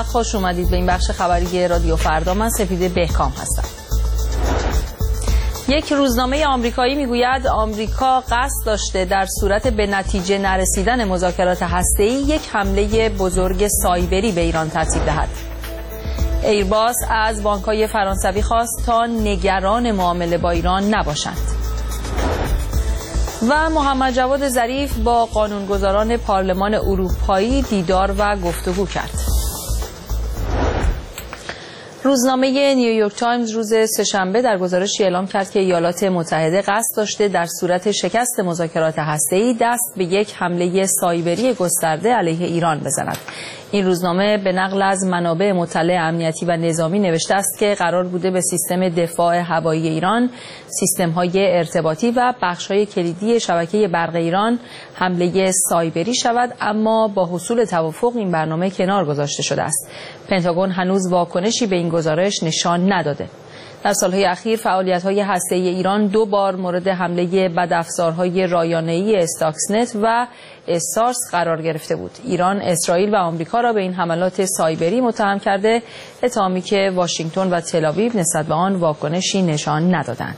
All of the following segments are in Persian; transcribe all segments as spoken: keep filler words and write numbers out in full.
و خوش اومدید به این بخش خبری رادیو فردا. من سپیده بهکام هستم. یک روزنامه آمریکایی میگوید آمریکا قصد داشته در صورت به نتیجه نرسیدن مذاکرات هسته‌ای یک حمله بزرگ سایبری به ایران ترتیب دهد. ایرباس از بانک‌های فرانسوی خواست تا نگران معامله با ایران نباشند. و محمد جواد ظریف با قانونگذاران پارلمان اروپایی دیدار و گفتگو کرد. روزنامه نیویورک تایمز روز سه‌شنبه در گزارشی اعلام کرد که ایالات متحده قصد داشته در صورت شکست مذاکرات هسته‌ای دست به یک حمله سایبری گسترده علیه ایران بزند. این روزنامه به نقل از منابع مطلع امنیتی و نظامی نوشته است که قرار بوده به سیستم دفاع هوایی ایران، سیستم‌های ارتباطی و بخش‌های کلیدی شبکه برق ایران حمله سایبری شود، اما با حصول توافق این برنامه کنار گذاشته شده است. پنتاگون هنوز واکنشی به این گزارش نشان نداده. در سالهای اخیر فعالیت‌های هسته‌ای ایران دو بار مورد حمله بدافزارهای رایانه‌ای استاکسنت و استارس قرار گرفته بود. ایران، اسرائیل و آمریکا را به این حملات سایبری متهم کرده، اتهامی که واشنگتن و تل‌آویو نسبت به آن واکنشی نشان ندادند.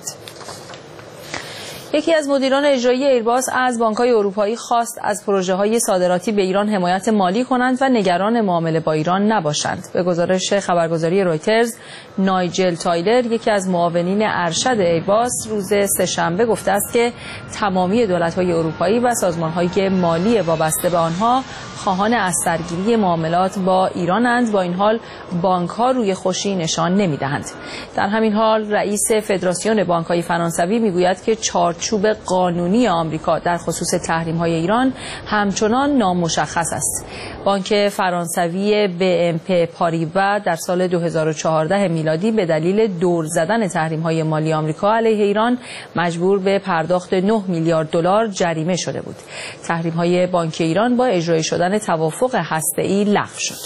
یکی از مدیران اجرایی ایرباس از بانک‌های اروپایی خواست از پروژه‌های صادراتی به ایران حمایت مالی کنند و نگران معامله با ایران نباشند. به گزارش خبرگزاری رویترز، نایجل تایلر، یکی از معاونین ارشد ایرباس، روز سه‌شنبه گفته است که تمامی دولت‌های اروپایی و سازمان‌های مالی وابسته به آنها خواهان از سرگیری معاملات با ایرانند، با این حال بانک‌ها روی خوشی نشان نمی‌دهند. در همین حال رئیس فدراسیون بانک‌های فرانسوی میگوید که چارچوب قانونی آمریکا در خصوص تحریم‌های ایران همچنان نامشخص است. بانک فرانسوی بی ام پی پاریبا در سال دو هزار و چهارده میلادی به دلیل دور زدن تحریم‌های مالی آمریکا علیه ایران مجبور به پرداخت نه میلیارد دلار جریمه شده بود. تحریم‌های بانک ایران با اجرای شدن توافق هسته‌ای لغو شد.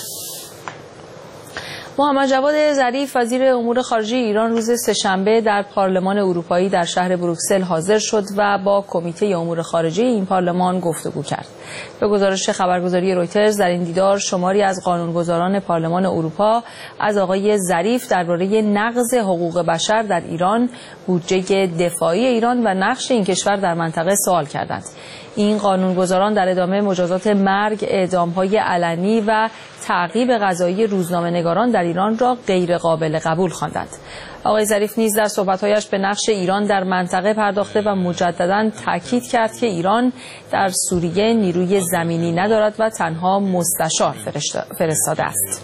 محمد جواد ظریف وزیر امور خارجه ایران روز سه‌شنبه در پارلمان اروپایی در شهر بروکسل حاضر شد و با کمیته امور خارجه این پارلمان گفتگو کرد. به گزارش خبرگزاری رویترز در این دیدار شماری از قانونگذاران پارلمان اروپا از آقای ظریف درباره نقض حقوق بشر در ایران، بودجه دفاعی ایران و نقش این کشور در منطقه سوال کردند. این قانونگذاران در ادامه مجازات مرگ، اعدام‌های علنی و تعقیب قضایی روزنامه‌نگاران در ایران را غیر قابل قبول خواندند. آقای ظریف نیز در صحبت‌هایش به نقش ایران در منطقه پرداخته و مجدداً تاکید کرد که ایران در سوریه نیروی زمینی ندارد و تنها مستشار فرستاده است.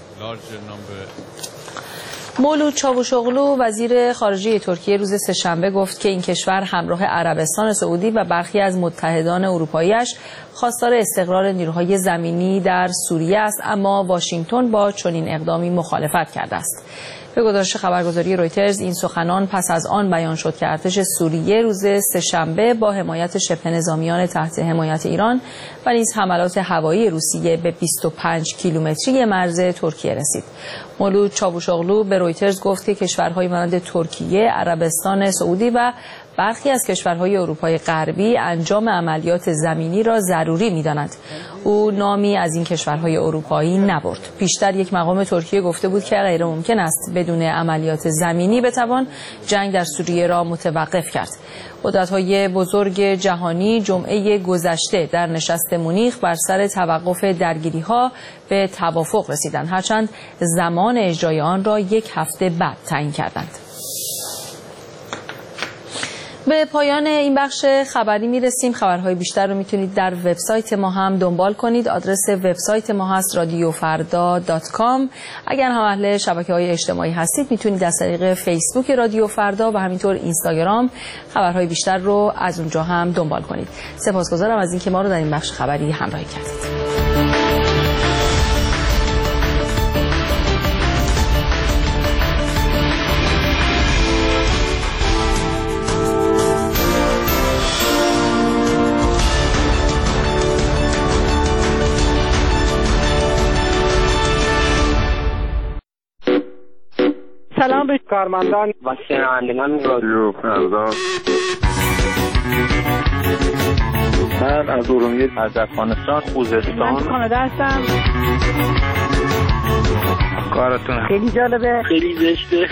مولود چاوشوغلو وزیر خارجه ترکیه روز سه‌شنبه گفت که این کشور همراه عربستان سعودی و برخی از متحدان اروپایی‌اش خواستار استقرار نیروهای زمینی در سوریه است، اما واشنگتن با چنین اقدامی مخالفت کرده است. به گزارش خبرگزاری رویترز این سخنان پس از آن بیان شد که ارتش سوریه روز سه‌شنبه با حمایت شبه نظامیان تحت حمایت ایران و نیز حملات هوایی روسیه به بیست و پنج کیلومتری مرز ترکیه رسید. مولود چاوشوغلو به رویترز گفت که کشورهای مانند ترکیه، عربستان سعودی و برخی از کشورهای اروپای غربی انجام عملیات زمینی را ضروری می‌دانند. او نامی از این کشورهای اروپایی نبرد. پیشتر یک مقام ترکیه گفته بود که غیر ممکن است بدون عملیات زمینی بتوان جنگ در سوریه را متوقف کرد. قدرت‌های بزرگ جهانی جمعه گذشته در نشست مونیخ بر سر توقف درگیری‌ها به توافق رسیدند، هرچند زمان اجرای آن را یک هفته بعد تعیین کردند. به پایان این بخش خبری میرسیم. خبرهای بیشتر رو میتونید در وبسایت ما هم دنبال کنید. آدرس وبسایت ما هست رادیو فردا دات کام. اگر هم اهل شبکه‌های اجتماعی هستید میتونید از طریق فیسبوک رادیو فردا و همینطور اینستاگرام خبرهای بیشتر رو از اونجا هم دنبال کنید. سپاسگزارم از اینکه ما رو در این بخش خبری همراهی کردید. سلام به کارمندان و شنوندگان رادیو فردا. من از ارومیه، از افغانستان، خوزستان، من کانادا هستم. کارتون خیلی جالبه، خیلی زشته.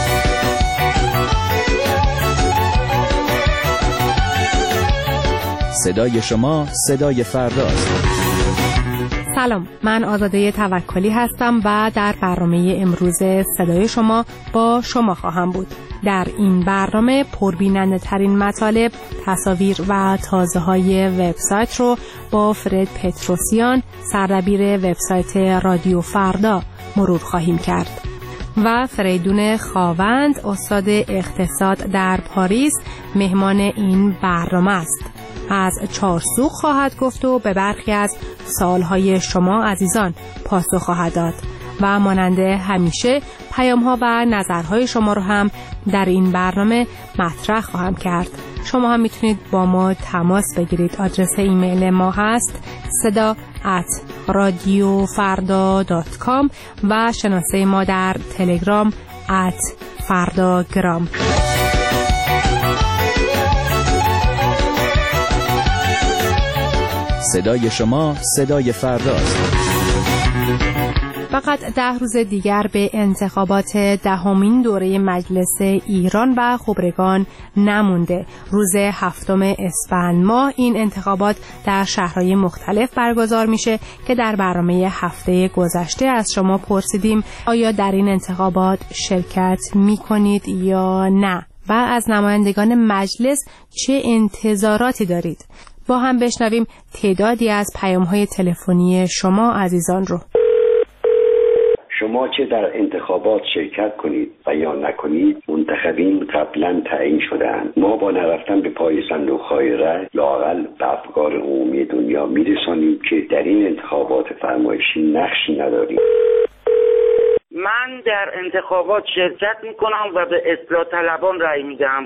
صدای شما صدای فرداست. سلام، من آزاده توکلی هستم و در برنامه امروز صدای شما با شما خواهم بود. در این برنامه پربیننده ترین مطالب، تصاویر و تازه های وبسایت رو با فرد پتروسیان، سردبیر وبسایت رادیو فردا مرور خواهیم کرد. و فریدون خاوند، استاد اقتصاد در پاریس، مهمان این برنامه است. از چارسوق خواهد گفت و به برخی از سوالهای شما عزیزان پاسخ خواهد داد و مانند همیشه پیام‌ها و نظرهای شما رو هم در این برنامه مطرح خواهم کرد. شما هم میتونید با ما تماس بگیرید. آدرس ایمیل ما هست صدا ات رادیو فردا دات کام و شناسه ما در تلگرام ات فرداگرام. صدای شما صدای فرداست. فقط ده روز دیگر به انتخابات دهمین دوره مجلس ایران و خبرگان نمونده. روز هفتم اسفند ماه این انتخابات در شهرهای مختلف برگزار میشه که در برنامه هفته گذشته از شما پرسیدیم آیا در این انتخابات شرکت میکنید یا نه و از نمایندگان مجلس چه انتظاراتی دارید. با هم بشنویم تعدادی از پیام‌های تلفنی شما عزیزان رو. شما چه در انتخابات شرکت کنید و یا نکنید، منتخبین قبلا تعیین شده‌اند. ما با نرفتن به پای صندوق‌های رای لااقل به افکار عمومی دنیا میرسانیم که در این انتخابات فرمایشی نقشی نداریم. من در انتخابات شرکت میکنم و به اصلاح طلبان رای میدهم.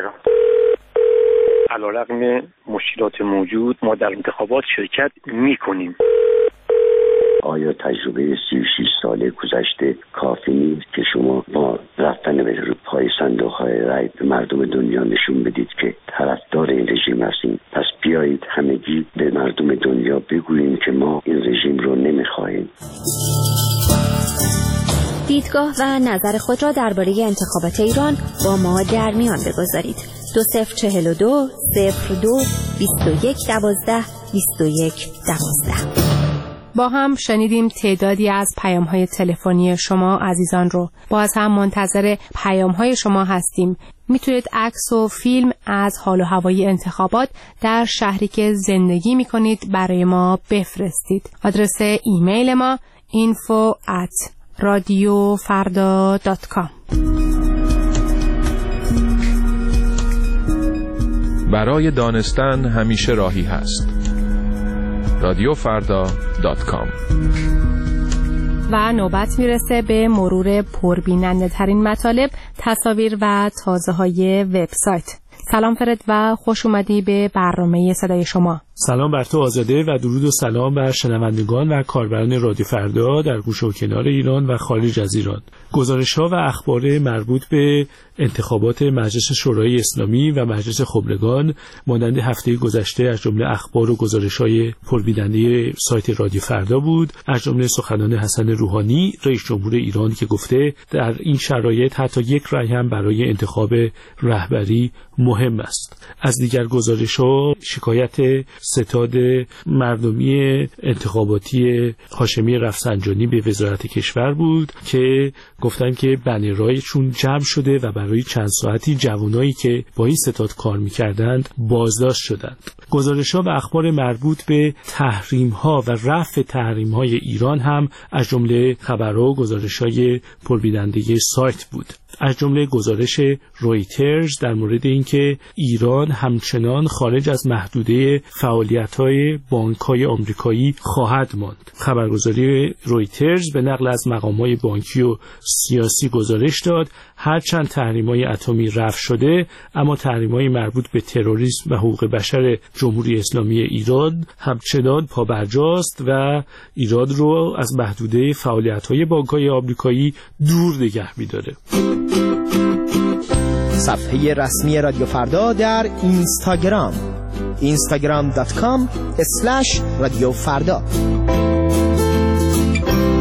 علیرغم مشکلات موجود ما در انتخابات شرکت میکنیم. آیا تجربه سی و شش ساله گذشته کافی نیست که شما با رفتن به پای صندوق‌های رای به مردم دنیا نشون بدید که طرفدار این رژیم هستیم؟ پس بیایید همگی به مردم دنیا بگوییم که ما این رژیم رو نمیخواهیم. دیدگاه و نظر خود را درباره انتخابات ایران با ما در میان بگذارید. دو صفر چهل و دو صفر دو بیست و یک دوازده بیست و یک دوازده. با هم شنیدیم تعدادی از پیام‌های تلفنی شما عزیزان رو. باز هم منتظر پیام‌های شما هستیم. میتونید عکس و فیلم از حال و هوای انتخابات در شهری که زندگی میکنید برای ما بفرستید. آدرس ایمیل ما اینفو ات رادیو فردا دات کام. برای دانستن همیشه راهی هست. رادیو فردا دات کام. و نوبت میرسه به مرور پربیننده ترین مطالب، تصاویر و تازه های وبسایت. سلام فرد و خوش اومدی به برنامه صدای شما. سلام بر تو آزاده و درود و سلام بر شنوندگان و کاربران رادیو فردا در گوشه و کنار ایران و خارج از ایران. گزارش‌ها و اخبار مربوط به انتخابات مجلس شورای اسلامی و مجلس خبرگان مانند هفته گذشته از جمله اخبار و گزارش‌های پربیننده سایت رادیو فردا بود، از جمله سخنان حسن روحانی رئیس جمهور ایران که گفته در این شرایط حتی یک رأی هم برای انتخاب رهبری مهم است. از دیگر گزارش‌ها شکایت ستاد مردمی انتخاباتی هاشمی رفسنجانی به وزارت کشور بود که گفتن که بنرهایشون جمع شده و برای چند ساعتی جوانایی که با این ستاد کار می‌کردند بازداشت شدند. گزارش‌ها و اخبار مربوط به تحریم‌ها و رفع تحریم‌های ایران هم از جمله خبرها و گزارش‌های پربیننده سایت بود. از جمله گزارش رویترز در مورد اینکه ایران همچنان خارج از محدوده فعالیت‌های بانک‌های آمریکایی خواهد ماند. خبرگزاری رویترز به نقل از مقام‌های بانکی و سیاسی گزارش داد هرچند تحریم‌های اتمی رفع شده اما تحریم‌های مربوط به تروریسم و حقوق بشر جمهوری اسلامی ایران همچنان پابرجاست و ایران رو از محدوده فعالیت‌های بانک‌های آمریکایی دور نگه می‌داره. صفحه رسمی رادیو فردا در اینستاگرام اینستاگرام دات کام اسلش رادیو فردا.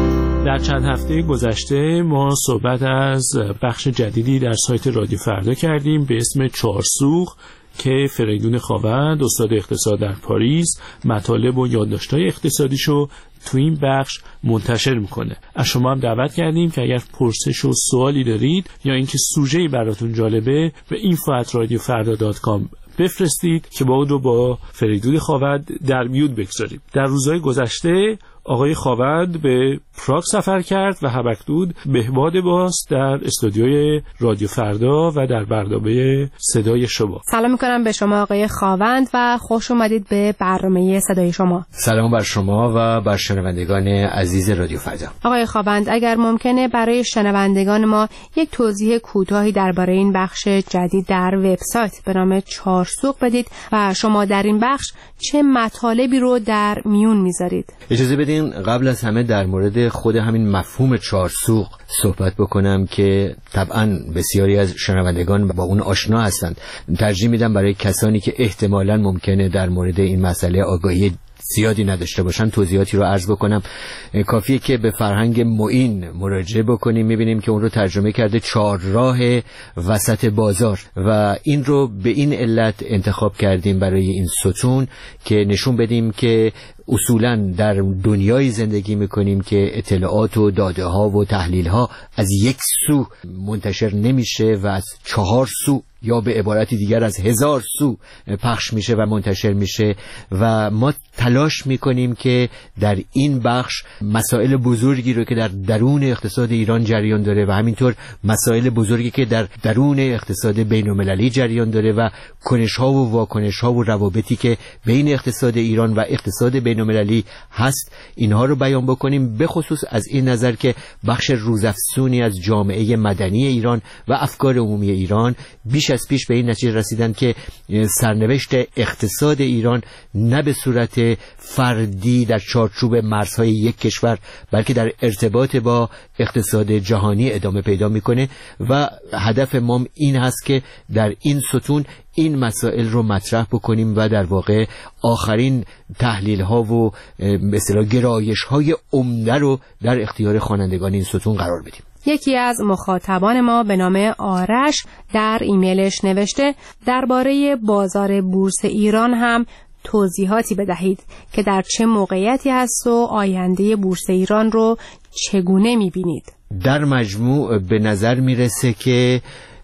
در چند هفته گذشته ما صحبت از بخش جدیدی در سایت رادیو فردا کردیم به اسم چارسوخ که فریدون خاوند استاد اقتصاد در پاریس مطالب و یادداشت‌های اقتصادیشو تو این بخش منتشر میکنه. از شما هم دعوت کردیم که اگر پرسش و سوالی دارید یا اینکه سوژه‌ای براتون جالبه به اینفو ات رادیو فردا دات کام بفرستید که با اون رو با فریدون خاوند در میون بگذاریم. در روزهای گذشته آقای خاوند به پراگ سفر کرد و هم‌اکنون بهباد باز در استودیوی رادیو فردا و در برنامه صدای شما. سلام میکنم به شما آقای خاوند و خوش اومدید به برنامه صدای شما. سلام بر شما و بر شنوندگان عزیز رادیو فردا. آقای خاوند اگر ممکنه برای شنوندگان ما یک توضیح کوتاهی درباره این بخش جدید در وبسایت به نام چارسوخ بدید و شما در این بخش چه مطالبی رو در میون میذارید؟ اجازه بدین قبل از همه در مورد خود همین مفهوم چارسوخ صحبت بکنم که طبعا بسیاری از شنوندگان با اون آشنا هستند. ترجیح میدم برای کسانی که احتمالاً ممکنه در مورد این مسئله آگاهی زیادی نداشته باشن توضیحاتی رو عرض بکنم. کافیه که به فرهنگ معین مراجعه بکنیم، میبینیم که اون رو ترجمه کرده چهارراه وسط بازار و این رو به این علت انتخاب کردیم برای این ستون که نشون بدیم که اصولاً در دنیای زندگی میکنیم که اطلاعات و داده ها و تحلیل ها از یک سو منتشر نمیشه و از چهار سو یا به عبارت دیگر از هزار سو پخش میشه و منتشر میشه و ما تلاش میکنیم که در این بخش مسائل بزرگی رو که در درون اقتصاد ایران جریان داره و همینطور مسائل بزرگی که در درون اقتصاد بین‌المللی جریان داره و کنش‌ها و واکنش‌ها و روابطی که بین اقتصاد ایران و اقتصاد بین‌المللی هست اینها رو بیان بکنیم، به خصوص از این نظر که بخش روزافزونی از جامعه مدنی ایران و افکار عمومی ایران بیش از پیش به این نتیجه رسیدن که سرنوشت اقتصاد ایران نه به صورت فردی در چارچوب مرزهای یک کشور بلکه در ارتباط با اقتصاد جهانی ادامه پیدا میکنه و هدف ما این هست که در این ستون این مسائل رو مطرح بکنیم و در واقع آخرین تحلیل ها و به اصطلاح گرایش های عمده رو در اختیار خوانندگان این ستون قرار بدیم. یکی از مخاطبان ما به نام آرش در ایمیلش نوشته درباره بازار بورس ایران هم توضیحاتی بدهید که در چه موقعیتی هست و آینده بورس ایران رو چگونه می‌بینید؟ در مجموع به نظر میرسه که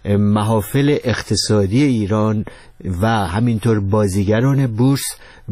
محافل اقتصادی ایران و همینطور بازیگران بورس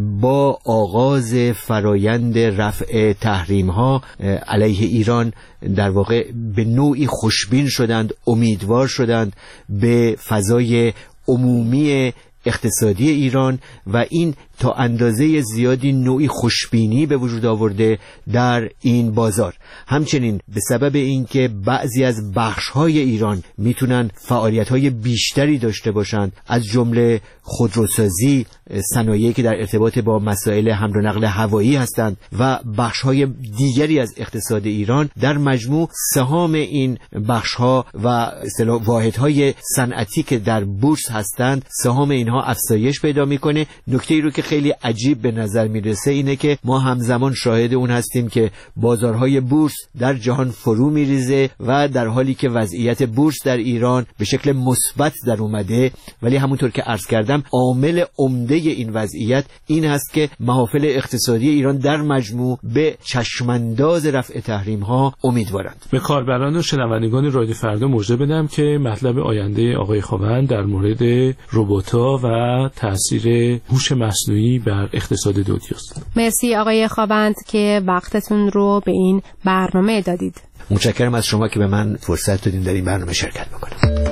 با آغاز فرایند رفع تحریم ها علیه ایران در واقع به نوعی خوشبین شدند، امیدوار شدند به فضای عمومی اقتصادی ایران و این تا اندازه زیادی نوعی خوشبینی به وجود آورده در این بازار. همچنین به سبب اینکه بعضی از بخش‌های ایران میتونن فعالیت‌های بیشتری داشته باشند، از جمله خودروسازی، صنایعی که در ارتباط با مسائل حمل و نقل هوایی هستند و بخش‌های دیگری از اقتصاد ایران، در مجموع سهام این بخش‌ها و اصطلاح واحدهای صنعتی که در بورس هستند سهام اینها افزایش پیدا میکنه. نکته‌ای رو که خیلی عجیب به نظر میرسه اینه که ما همزمان شاهد اون هستیم که بازارهای بورس در جهان فرو میریزه و در حالی که وضعیت بورس در ایران به شکل مثبت در اومده، ولی همونطور که عرض کردم عامل عمده این وضعیت این هست که محافل اقتصادی ایران در مجموع به چشمانداز رفع تحریم ها امیدوارند. به کاربران و شنوندگان رادیو فردا مژده بدم که مطلب آینده آقای خاوند در مورد ربات‌ها و تاثیر هوش مصنوعی بر اقتصاد دنیاست. مرسی آقای خاوند که وقتتون رو به این برنامه دادید. متشکرم از شما که به من فرصت دادین در این برنامه شرکت بکنم.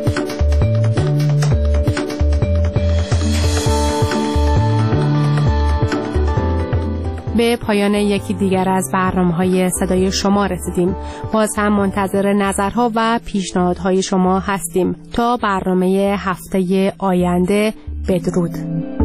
به پایان یکی دیگر از برنامه‌های صدای شما رسیدیم. باز هم منتظر نظرها و پیشنهادهای شما هستیم. تا برنامه هفته آینده، بدرود.